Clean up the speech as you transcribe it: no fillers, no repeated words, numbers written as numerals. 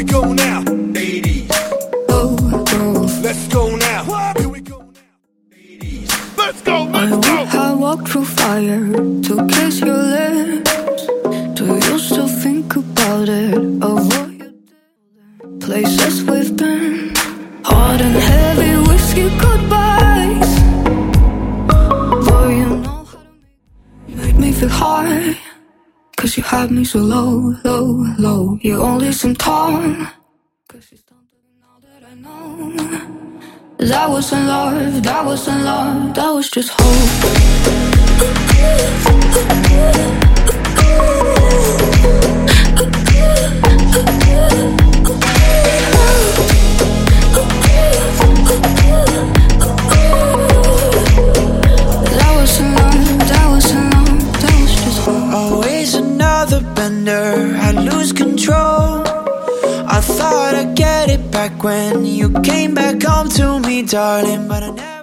go now. 80s. Oh, oh. Let's go now. Here we go now. 80s. Let's go, let's go. I walked through fire to kiss your lips. Do you still think about it? Of what you did? Places we've been. Hot and heavy whiskey goodbyes. Boy, you know how to make me feel high. 'Cause you had me so low, low, low. You only seem tall. 'Cause you don't do it now that I know. That wasn't love, that wasn't love, that was just hope. That wasn't love, that wasn't love, that was just hope. Always another bender, I lose control. I thought I'd get it back when you came back home to me, darling, but I never